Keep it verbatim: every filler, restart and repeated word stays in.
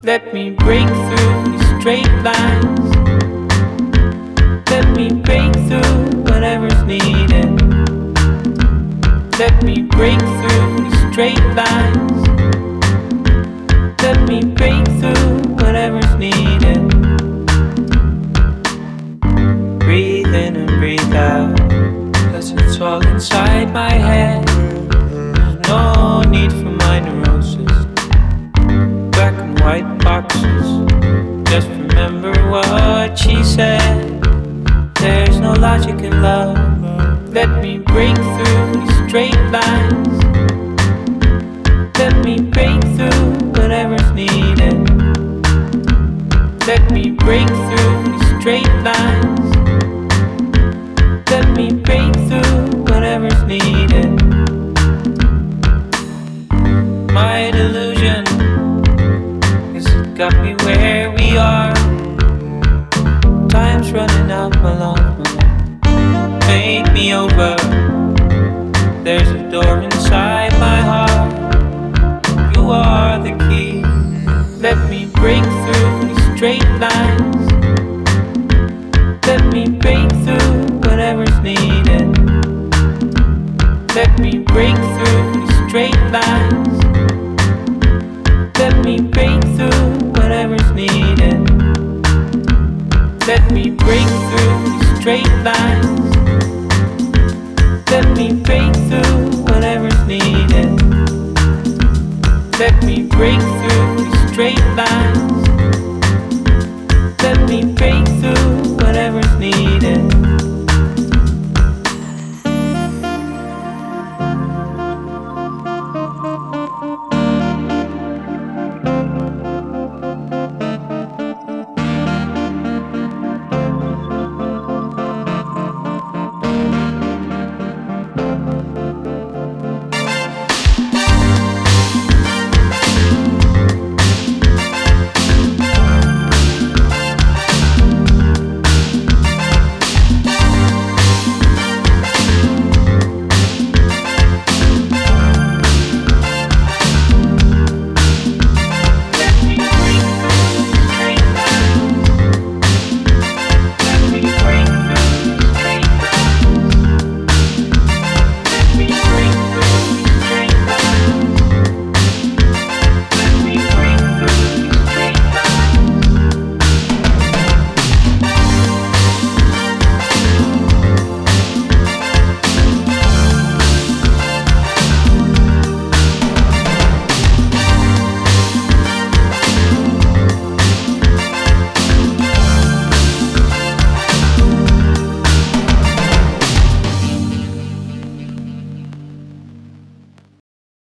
Let me break through the straight lines. Let me break through whatever's needed. Let me break through the straight lines. Let me break through whatever's needed. Breathe in and breathe out, 'cause it's all inside my head. There's no need for my neurosis. Black and white boxes. Just remember what she said. There's no logic in love. Let me break through the straight lines. Let me break through whatever's needed. Let me break through the straight lines. Let me break through whatever's needed. My delusion got me where we are. Time's running out, my love, my love. Make me over. There's a door inside my heart. You are the key. Let me break through the straight lines. Let me break through whatever's needed. Let me break through the straight lines. Let me break through whatever's needed. Let me break through the straight lines. Let me break through whatever's needed. Let me break through the straight lines.